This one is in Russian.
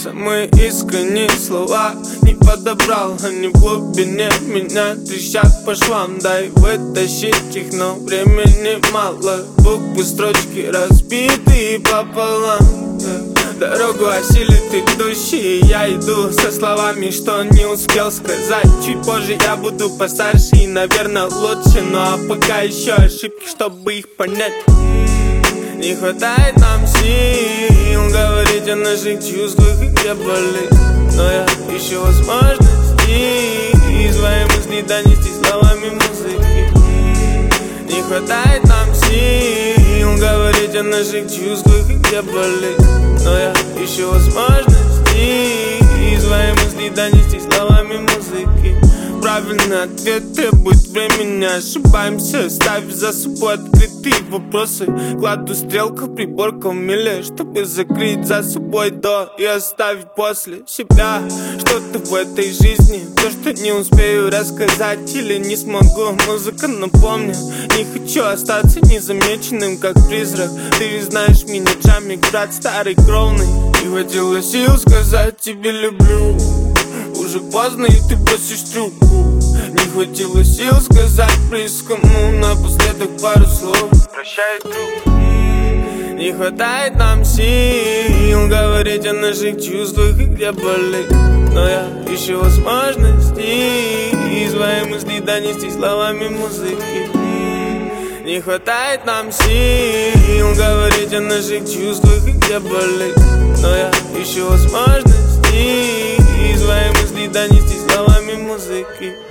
Самые искренние слова не подобрал, они в глубине меня трещат по швам. Дай вытащить их, но времени мало. Буквы, строчки разбиты пополам. Дорогу осилит идущий, я иду со словами, что не успел сказать. Чуть позже я буду постарше и, наверное, лучше, но а пока еще ошибки, чтобы их понять. Не хватает нам сил говорить о наших чувствах и где болит, но я ищу возможности свои мысли донести словами музыки. Не хватает нам сил говорить о наших чувствах и где болит, но я ищу возможности свои мысли донести словами музыки. Правильный ответ требует времени, ошибаемся, ставь за собой открытые вопросы. Кладу стрелку, приборка в миле, чтобы закрыть за собой до и оставить после себя что-то в этой жизни, то, что не успею рассказать или не смогу. Музыка напомнит, не хочу остаться незамеченным, как призрак. Ты ведь знаешь меня, Джамик, брат старый кровный. Не хватило сил сказать тебе люблю, уже поздно и ты бросишь трубку. Не хватило сил сказать близкому напоследок пару слов. Прощай, друг. Не хватает нам сил говорить о наших чувствах и где болит, но я ищу возможности свои мысли донести словами музыки. Не хватает нам сил говорить о наших чувствах и где болит, но я ищу возможности свои мысли донести словами музыки.